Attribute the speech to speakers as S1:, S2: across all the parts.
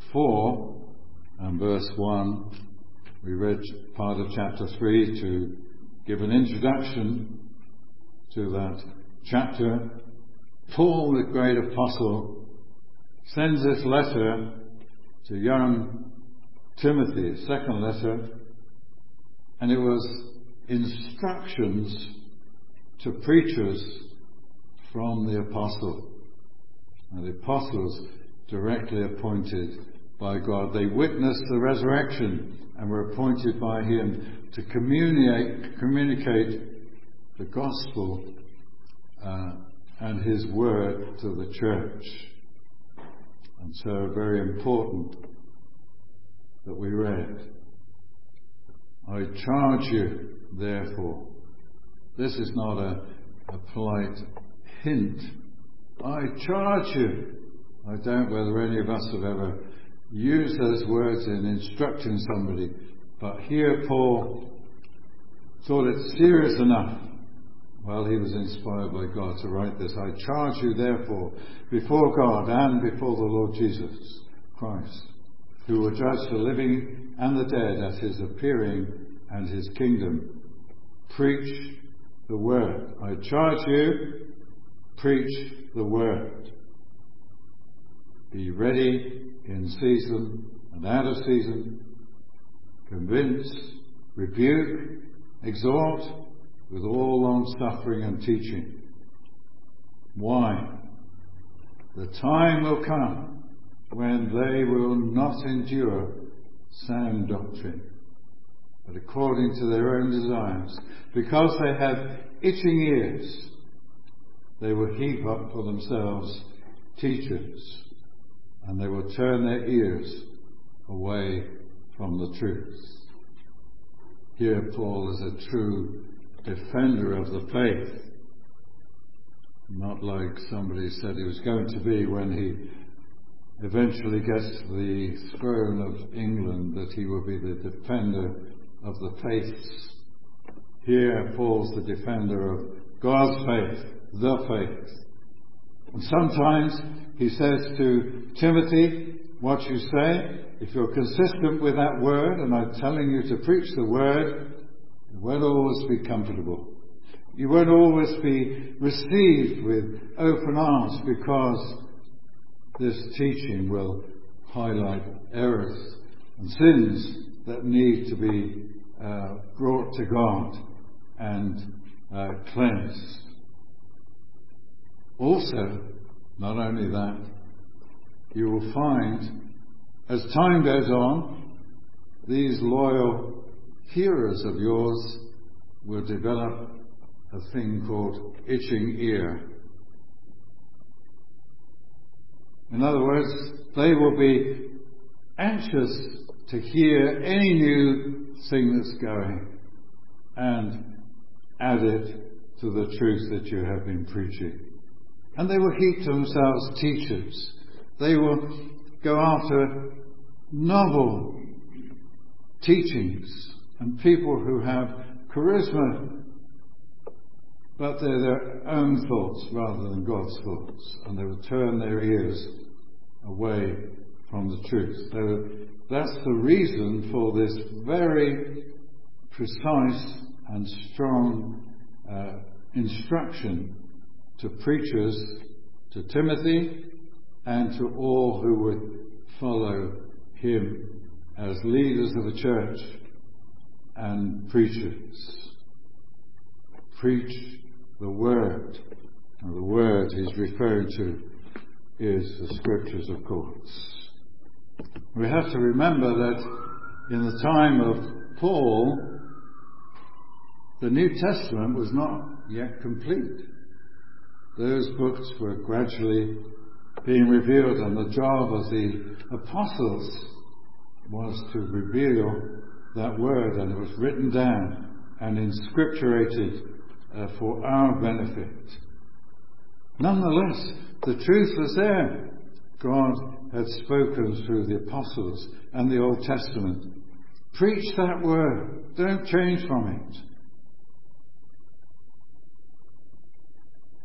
S1: 4 and verse 1. We read part of chapter 3 to give an introduction to that chapter. Paul, the great apostle, sends this letter to young Timothy, his second letter, and it was instructions to preachers from the apostle. And the apostles directly appointed by God. They witnessed the resurrection and were appointed by him to communicate the gospel and his word to the church. And so very important that we read, I charge you, therefore. This is not a polite hint. I charge you. I doubt whether any of us have ever used those words in instructing somebody, but here Paul thought it serious enough. Well, he was inspired by God to write this. I charge you, therefore, before God and before the Lord Jesus Christ, who will judge the living and the dead at his appearing and his kingdom. Preach the word. I charge you, preach the word. Be ready in season and out of season. Convince, rebuke, exhort with all long suffering and teaching. Why? The time will come when they will not endure sound doctrine, but according to their own desires, because they have itching ears, they will heap up for themselves teachers, and they will turn their ears away from the truth. Here Paul is a true defender of the faith, not like somebody said he was going to be when he eventually gets to the throne of England, that he will be the defender of the faiths. Here Paul's the defender of God's faith, the faith. And sometimes he says to Timothy, what you say, if you're consistent with that word, and I'm telling you to preach the word, you won't always be comfortable. You won't always be received with open arms, because this teaching will highlight errors and sins that need to be brought to God and cleansed. Also, not only that, you will find, as time goes on, these loyal hearers of yours will develop a thing called itching ear. In other words, they will be anxious to hear any new thing that's going and add it to the truth that you have been preaching. And they will heap to themselves teachers. They will go after novel teachings and people who have charisma, but they're their own thoughts rather than God's thoughts, and they will turn their ears away from the truth. So that's the reason for this very precise and strong instruction to preachers, to Timothy, and to all who would follow him as leaders of the church and preachers. Preach the word. And the word he's referring to is the scriptures, of course. We have to remember that in the time of Paul, the New Testament was not yet complete. Those books were gradually being revealed, and the job of the apostles was to reveal that word, and it was written down and inscripturated for our benefit. Nonetheless, the truth was there. God had spoken through the apostles and the Old Testament. Preach that word. Don't change from it.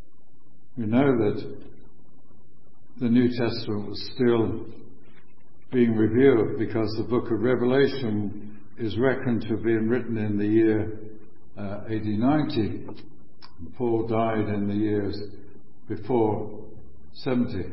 S1: We know that the New Testament was still being revealed, because the book of Revelation is reckoned to have been written in the year AD 90. Paul died in the years before 70.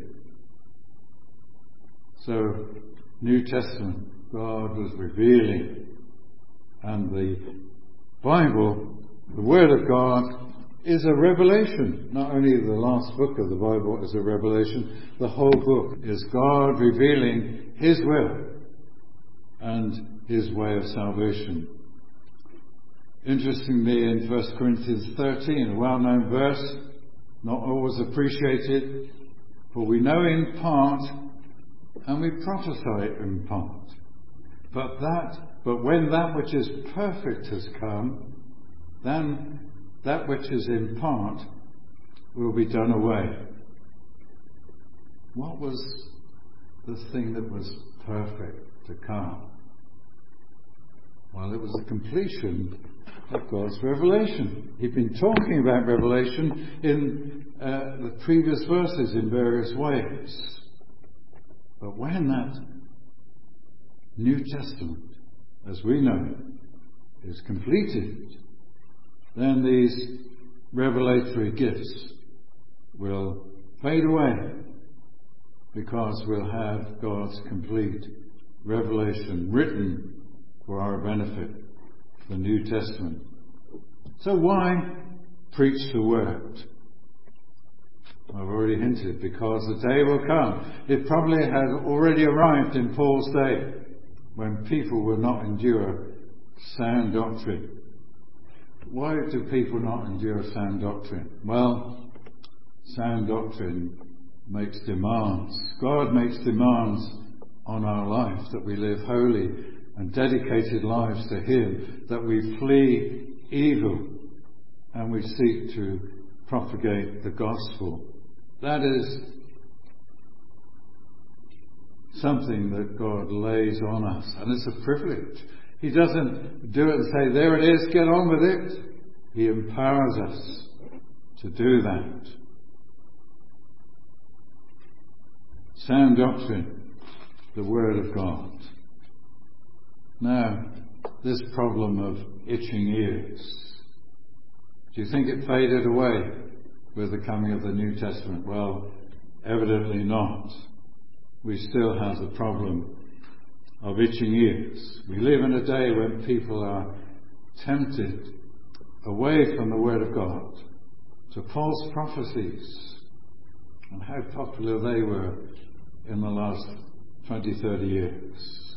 S1: So, New Testament, God was revealing. And the Bible, the Word of God, is a revelation. Not only the last book of the Bible is a revelation, the whole book is God revealing His will and His way of salvation. Interestingly, in 1 Corinthians 13, a well-known verse, not always appreciated, for we know in part and we prophesy in part. But when that which is perfect has come, then that which is in part will be done away. What was the thing that was perfect to come? Well, it was the completion of God's revelation. He'd been talking about revelation in the previous verses in various ways. But when that New Testament, as we know, is completed, then these revelatory gifts will fade away, because we'll have God's complete revelation written for our benefit, the New Testament. So why preach the Word? I've already hinted, because the day will come. It probably had already arrived in Paul's day, when people will not endure sound doctrine. Why do people not endure sound doctrine? Well, sound doctrine makes demands. God makes demands on our life, that we live holy and dedicated lives to Him, that we flee evil and we seek to propagate the gospel. That is something that God lays on us, and it's a privilege. He doesn't do it and say, there it is, get on with it. He empowers us to do that. Sound doctrine, the Word of God. Now, this problem of itching ears, do you think it faded away with the coming of the New Testament? Well, evidently not. We still have the problem of itching ears. We live in a day when people are tempted away from the Word of God to false prophecies, and how popular they were in the last 20, 30 years,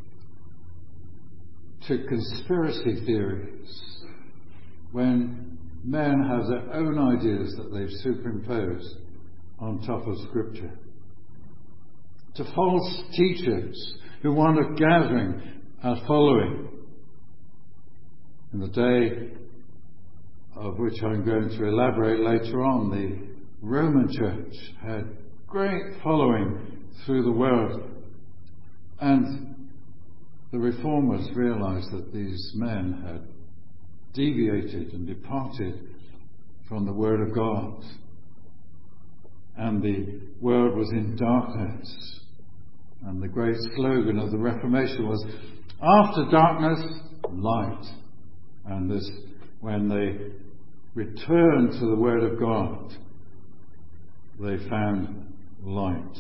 S1: to conspiracy theories, when men have their own ideas that they've superimposed on top of Scripture, to false teachers who want a gathering, a following. In the day of which I'm going to elaborate later on, the Roman Church had great following through the world, and the Reformers realized that these men had deviated and departed from the Word of God, and the world was in darkness. And the great slogan of the Reformation was, after darkness, light. And this, when they returned to the Word of God, they found light.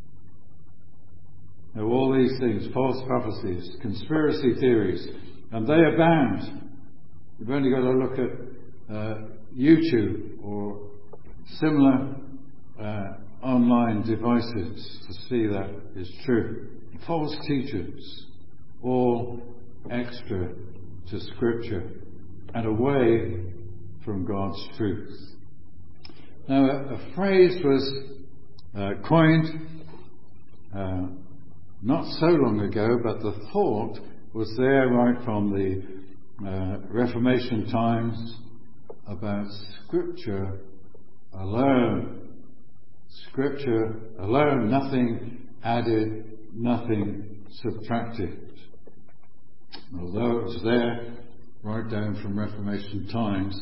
S1: Now, all these things, false prophecies, conspiracy theories, and they abound. You've only got to look at YouTube or similar online devices to see that is true. False teachers, all extra to Scripture and away from God's truth. Now, a phrase was coined not so long ago, but the thought was there right from the Reformation times about Scripture alone. Scripture alone, nothing added, nothing subtracted. Although it was there right down from Reformation times,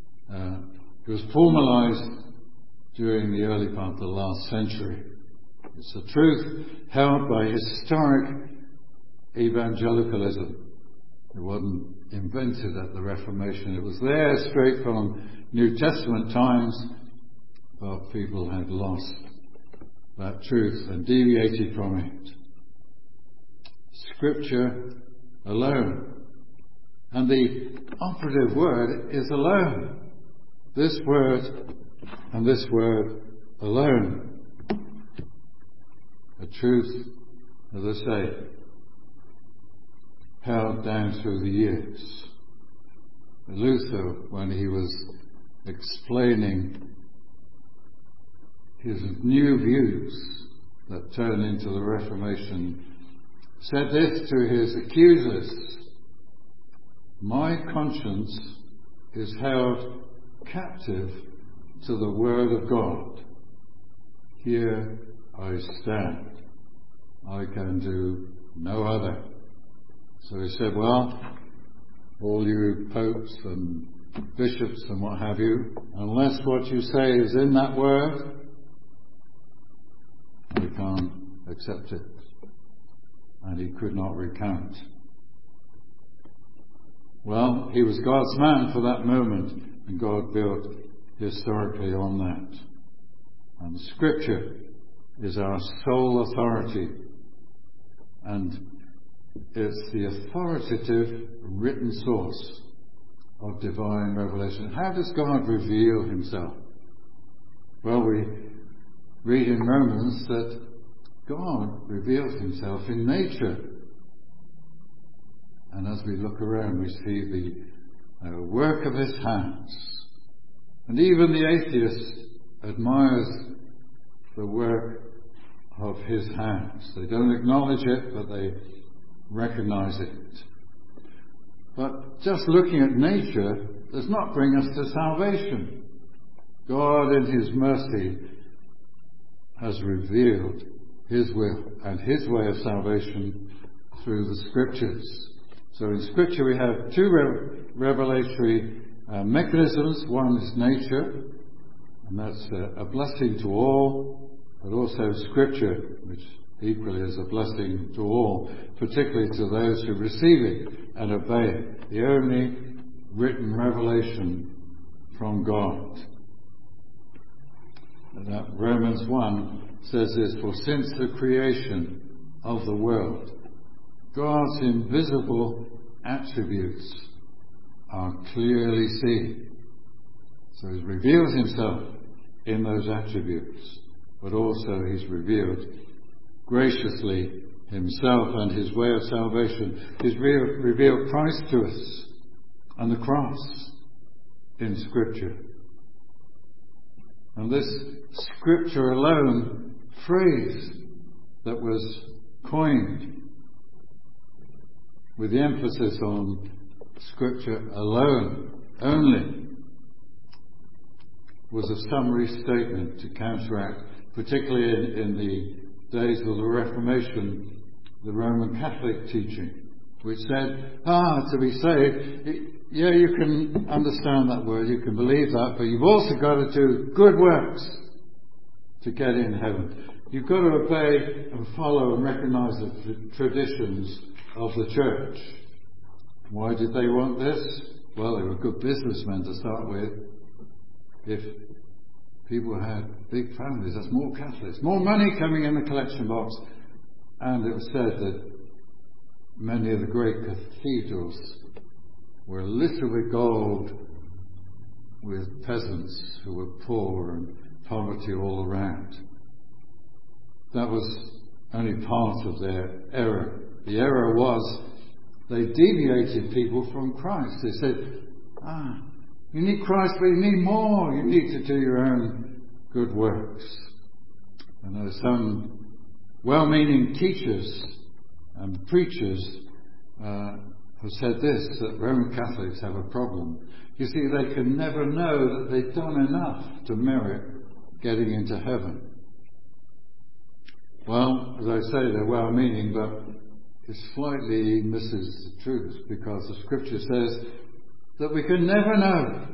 S1: it was formalized during the early part of the last century. It's a truth held by historic evangelicalism. It wasn't invented at the Reformation. It was there straight from New Testament times, but people had lost that truth and deviated from it. Scripture alone. And the operative word is alone. This word and this word alone. A truth, as I say, held down through the years. Luther, when he was explaining his new views that turned into the Reformation, said this to his accusers: "My conscience is held captive to the Word of God. Here I stand. I can do no other." So he said, well, all you popes and bishops and what have you, unless what you say is in that word, we can't accept it. And he could not recant. Well, he was God's man for that moment, and God built historically on that. And Scripture is our sole authority, and it's the authoritative written source of divine revelation. How does God reveal himself? Well, we read in Romans that God reveals himself in nature. And as we look around, we see the work of his hands. And even the atheist admires the work of his hands. They don't acknowledge it, but they recognize it. But just looking at nature does not bring us to salvation. God in his mercy has revealed his will and his way of salvation through the Scriptures. So in Scripture we have two revelatory mechanisms. One is nature, and that's a blessing to all, but also Scripture, which equally is a blessing to all, particularly to those who receive it and obey it. The only written revelation from God. And that Romans 1 says this: "For since the creation of the world, God's invisible attributes are clearly seen." So he's revealed himself in those attributes, but also he's revealed graciously himself and his way of salvation. He's revealed Christ to us and the cross in Scripture. And this Scripture alone phrase that was coined with the emphasis on Scripture alone, only, was a summary statement to counteract, particularly in the days of the Reformation, the Roman Catholic teaching, which said, to be saved, yeah, you can understand that word, you can believe that, but you've also got to do good works to get in heaven. You've got to obey and follow and recognize the traditions of the church. Why did they want this? Well, they were good businessmen to start with. If people had big families, that's more Catholics, more money coming in the collection box. And it was said that many of the great cathedrals were littered with gold, with peasants who were poor and poverty all around. That was only part of their error. The error was they deviated people from Christ. They said, you need Christ, but you need more. You need to do your own good works. And there are some well-meaning teachers and preachers have said this, that Roman Catholics have a problem. You see, they can never know that they've done enough to merit getting into heaven. Well, as I say, they're well-meaning, but it slightly misses the truth, because the Scripture says that we can never know.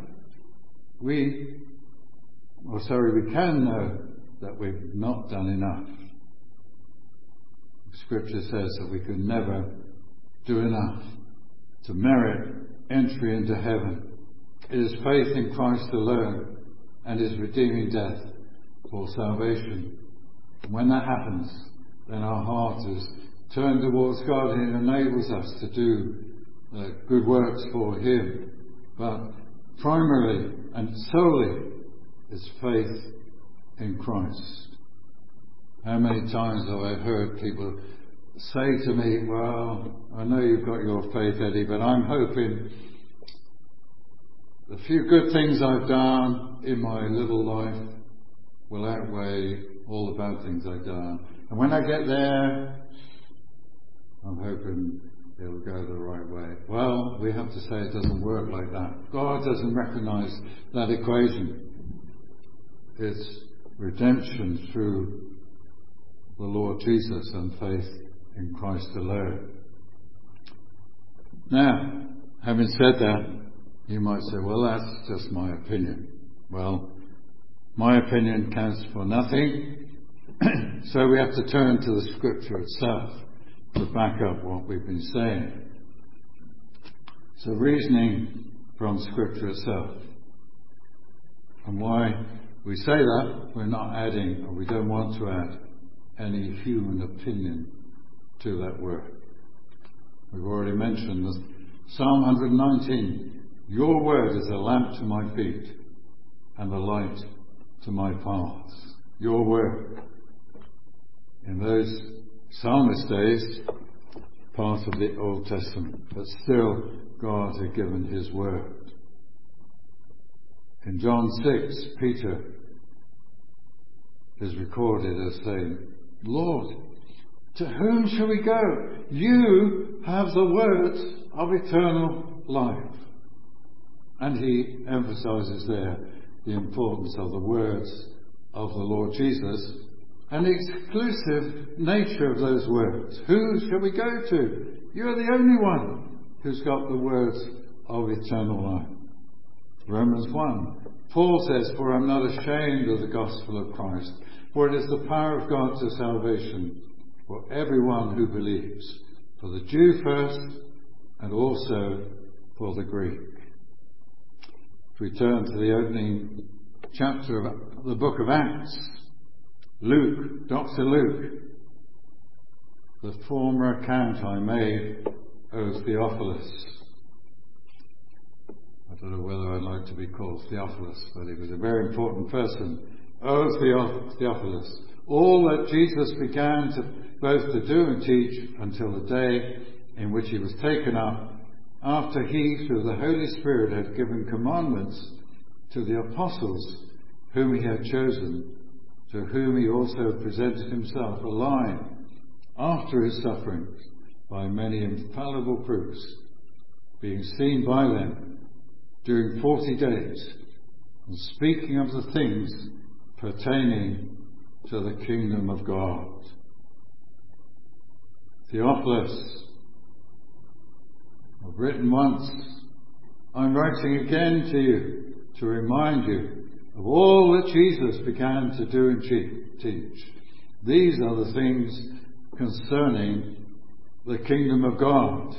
S1: We can know that we've not done enough Scripture says that we can never do enough to merit entry into heaven. It is faith in Christ alone and His redeeming death for salvation. And when that happens, then our heart is turned towards God and it enables us to do good works for Him. But primarily and solely is faith in Christ. How many times have I heard people say to me, well, I know you've got your faith, Eddie, but I'm hoping the few good things I've done in my little life will outweigh all the bad things I've done. And when I get there, I'm hoping it'll go the right way. Well, we have to say it doesn't work like that. God doesn't recognize that equation. It's redemption through the Lord Jesus and faith in Christ alone. Now, having said that, you might say, well, that's just my opinion. Well, my opinion counts for nothing. So we have to turn to the Scripture itself to back up what we've been saying. So reasoning from Scripture itself. And why we say that, we're not adding, or we don't want to add, any human opinion to that word. We've already mentioned that Psalm 119, your word is a lamp to my feet and a light to my paths. Your word. In those psalmist days, part of the Old Testament, but still God had given His word. In John 6, Peter is recorded as saying, Lord, to whom shall we go? You have the words of eternal life. And he emphasizes there the importance of the words of the Lord Jesus and the exclusive nature of those words. Who shall we go to? You're the only one who's got the words of eternal life. Romans 1. Paul says, for I'm not ashamed of the gospel of Christ, for it is the power of God to salvation for everyone who believes, for the Jew first and also for the Greek. If we turn to the opening chapter of the book of Acts, Luke, Dr. Luke, the former account I made, O Theophilus. I don't know whether I'd like to be called Theophilus, but he was a very important person. O Theophilus, all that Jesus began both to do and teach until the day in which he was taken up, after he, through the Holy Spirit, had given commandments to the apostles whom he had chosen, to whom he also presented himself alive after his sufferings by many infallible proofs, being seen by them during 40 days, and speaking of the things pertaining to the kingdom of God. Theophilus, I've written once, I'm writing again to you to remind you of all that Jesus began to do and teach. These are the things concerning the kingdom of God.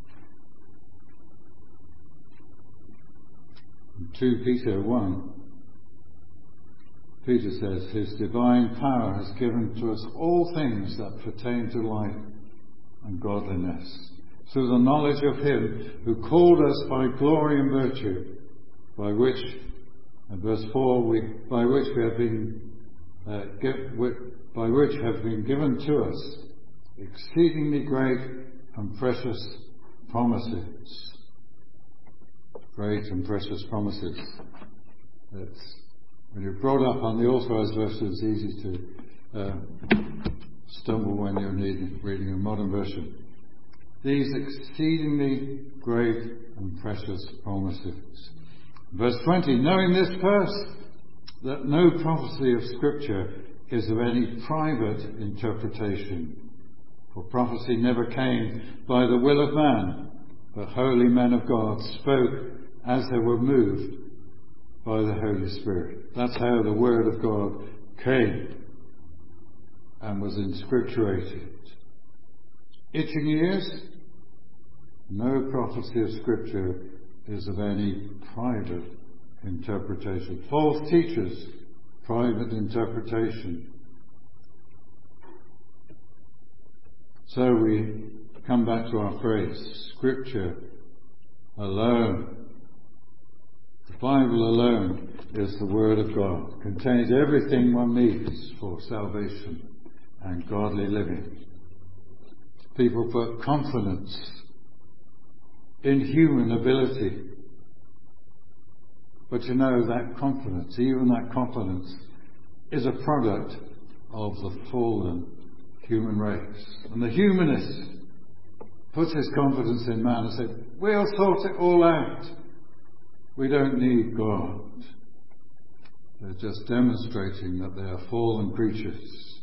S1: In 2 Peter 1, Peter says, his divine power has given to us all things that pertain to life and godliness, through the knowledge of him who called us by glory and virtue, by which, in verse 4, by which have been given to us exceedingly great and precious promises. Great and precious promises. When you're brought up on the Authorized Version, it's easy to stumble when you're reading a modern version. These exceedingly great and precious promises. Verse 20, knowing this first, that no prophecy of Scripture is of any private interpretation. For prophecy never came by the will of man, but holy men of God spoke as they were moved by the Holy Spirit. That's how the Word of God came and was inscripturated. itching ears? No prophecy of Scripture is of any private interpretation. False teachers, private interpretation. So we come back to our phrase, Scripture alone. The Bible alone is the Word of God. Contains everything one needs for salvation and godly living. People put confidence in human ability. But you know, that confidence, even that confidence, is a product of the fallen human race. And the humanist puts his confidence in man and says, we'll sort it all out. We don't need God. They're just demonstrating that they are fallen creatures.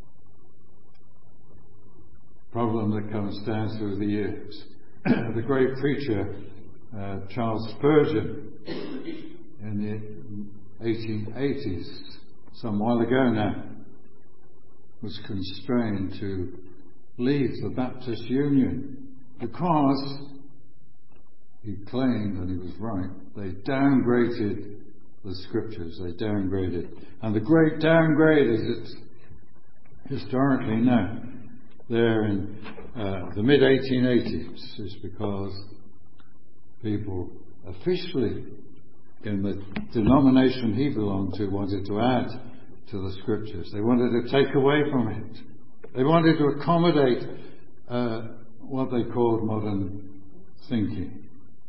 S1: Problem that comes down through the years. The great preacher, Charles Spurgeon, in the 1880s, some while ago now, was constrained to leave the Baptist Union because he claimed, and he was right, they downgraded the Scriptures. They downgraded. And the great downgrade, as it's historically known, there in the mid-1880s, is because people officially in the denomination he belonged to wanted to add to the Scriptures. They wanted to take away from it. They wanted to accommodate what they called modern thinking.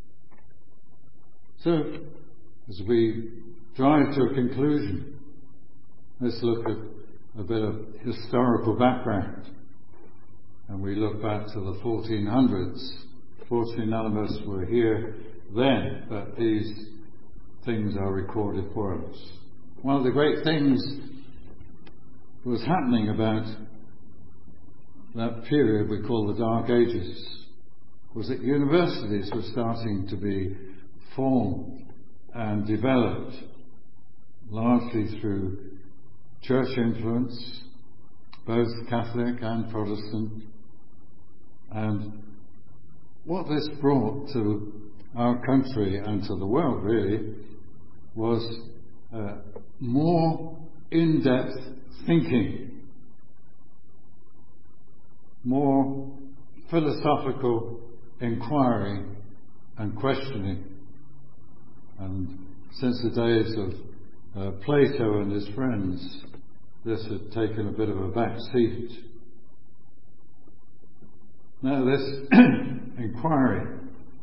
S1: So, as we drive to a conclusion, let's look at a bit of historical background. And we look back to the 1400s. Fortunately, none of us were here then, but these things are recorded for us. One of the great things that was happening about that period we call the Dark Ages was that universities were starting to be formed and developed, largely through church influence, both Catholic and Protestant. And what this brought to our country and to the world, really, was more in-depth thinking, more philosophical inquiry and questioning. And since the days of Plato and his friends, this had taken a bit of a back seat. Now, this inquiry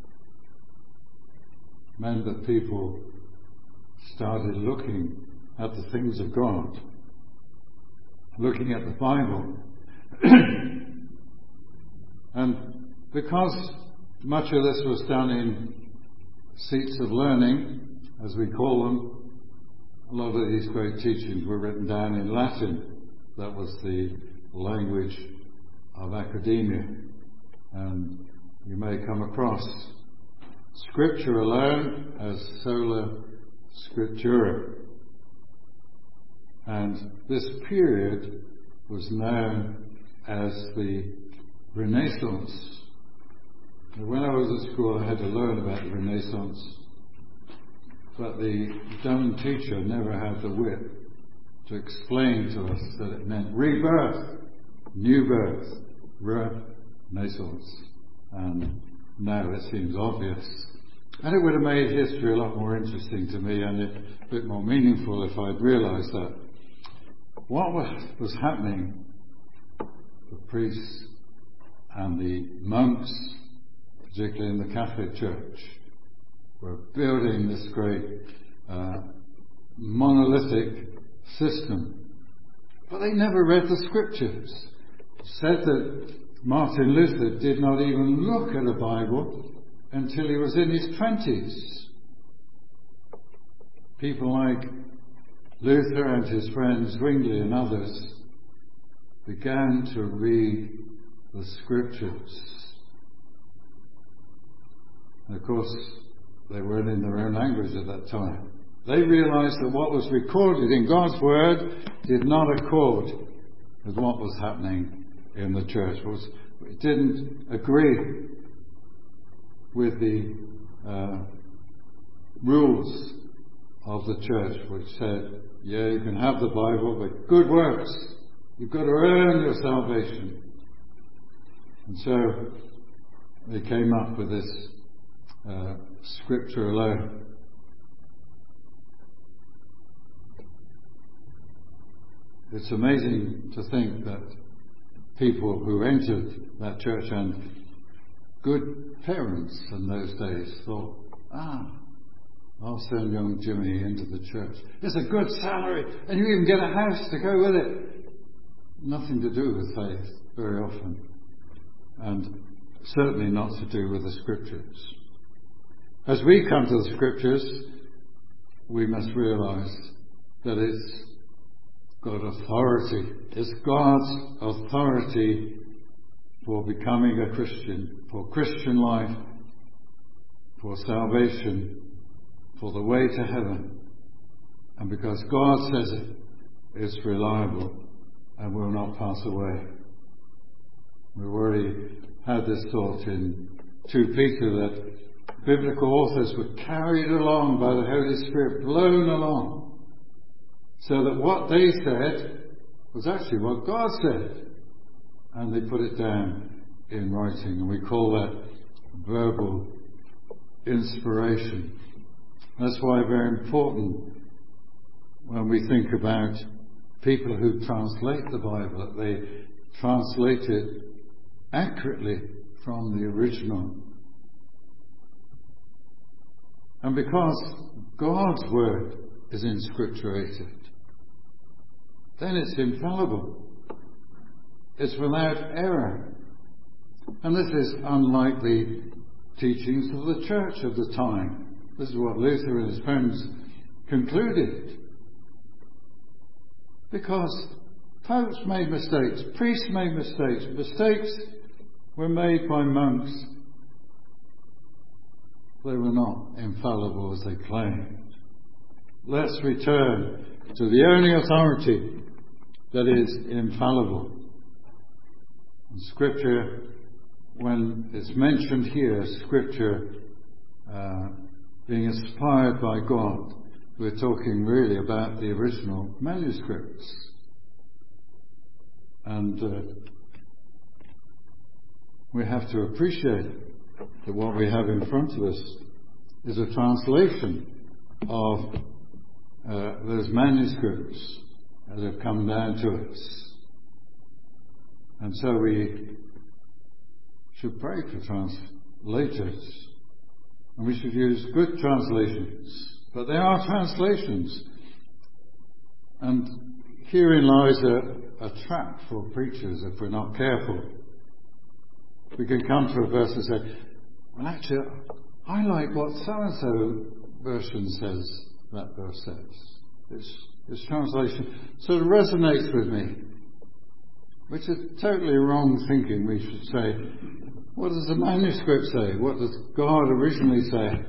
S1: meant that people started looking at the things of God, looking at the Bible. And because much of this was done in seats of learning, as we call them, a lot of these great teachings were written down in Latin. That was the language of academia. And you may come across Scripture alone as sola scriptura. And this period was known as the Renaissance. When I was at school, I had to learn about the Renaissance, but the dumb teacher never had the wit to explain to us that it meant rebirth, new birth, Renaissance. And now it seems obvious. And it would have made history a lot more interesting to me and a bit more meaningful if I'd realised that. What was happening, the priests and the monks, particularly in the Catholic Church, were building this great monolithic system. But they never read the Scriptures. It said that Martin Luther did not even look at a Bible until he was in his 20s. People like Luther and his friends Zwingli and others began to read the Scriptures. And of course, they weren't in their own language at that time. They realized that what was recorded in God's Word did not accord with what was happening in the church, it didn't agree with the rules of the church, which said, yeah, you can have the Bible, but good works. You've got to earn your salvation. And so they came up with this Scripture alone. It's amazing to think that people who entered that church, and good parents in those days, thought, I'll send young Jimmy into the church. It's a good salary, and you even get a house to go with it. Nothing to do with faith very often, and certainly not to do with the Scriptures. As we come to the Scriptures, we must realise that it's got authority. It's God's authority for becoming a Christian, for Christian life, for salvation, for the way to heaven. And because God says it, it's reliable and will not pass away. We've already had this thought in 2 Peter that biblical authors were carried along by the Holy Spirit, blown along, so that what they said was actually what God said. And they put it down in writing, and we call that verbal inspiration. That's why very important when we think about people who translate the Bible, that they translate it accurately from the original. And because God's word is inscripturated, then it's infallible. It's without error. And this is unlike the teachings of the church of the time. This is what Luther and his friends concluded. Because popes made mistakes, priests made mistakes, mistakes were made by monks. They were not infallible as they claimed. Let's return to the only authority that is infallible. And Scripture, when it's mentioned here, Scripture being inspired by God, we're talking really about the original manuscripts. And we have to appreciate that what we have in front of us is a translation of those manuscripts that have come down to us. And so we should pray for translators. And we should use good translations. But they are translations. And herein lies a trap for preachers if we're not careful. We can come to a verse and say, well, actually, I like what so-and-so version says, that verse says. This translation sort of resonates with me. Which is totally wrong thinking. We should say, what does the manuscript say? What does God originally say?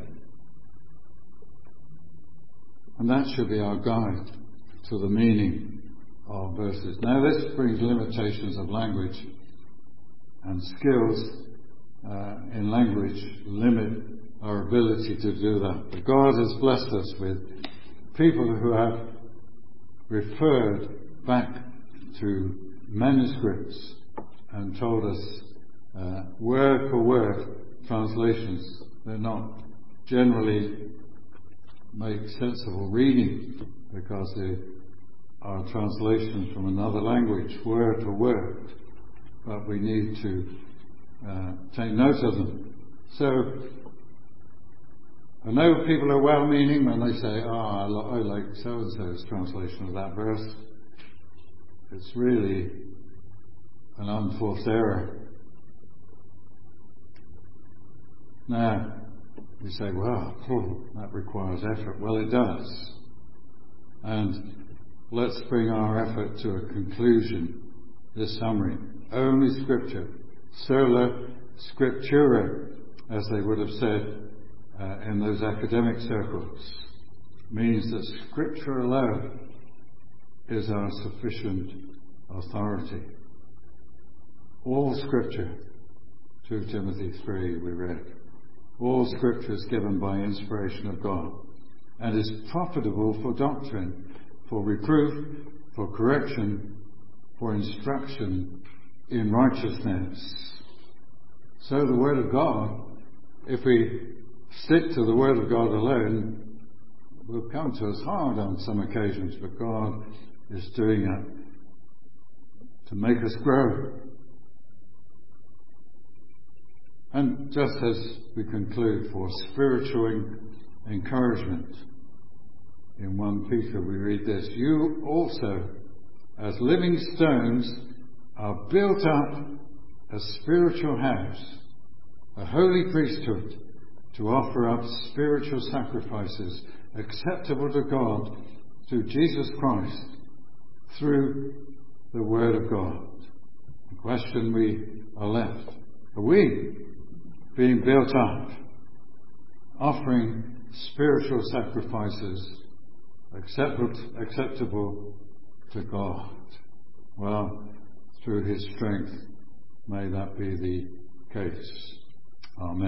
S1: And that should be our guide to the meaning of verses. Now this brings limitations of language, and skills in language limit our ability to do that. But God has blessed us with people who have referred back to manuscripts and told us word for word translations. They're not generally make sensible reading because they are translations from another language, word for word. But we need to take note of them. So I know people are well-meaning when they say, I like so-and-so's translation of that verse. It's really an unforced error. Now, you say, well, that requires effort. Well, it does. And let's bring our effort to a conclusion. This summary. Only Scripture, sola scriptura, as they would have said in those academic circles, means that Scripture alone is our sufficient authority. All Scripture, 2 Timothy 3 we read, all Scripture is given by inspiration of God and is profitable for doctrine, for reproof, for correction, for instruction in righteousness. So the Word of God, if we stick to the Word of God alone, will come to us hard on some occasions, but God is doing it to make us grow. And just as we conclude, for spiritual encouragement, in 1 Peter we read this, you also, as living stones, are built up a spiritual house, a holy priesthood, to offer up spiritual sacrifices acceptable to God through Jesus Christ, through the Word of God. The question we are left, are we being built up, offering spiritual sacrifices acceptable to God? Well, through His strength, may that be the case. Amen.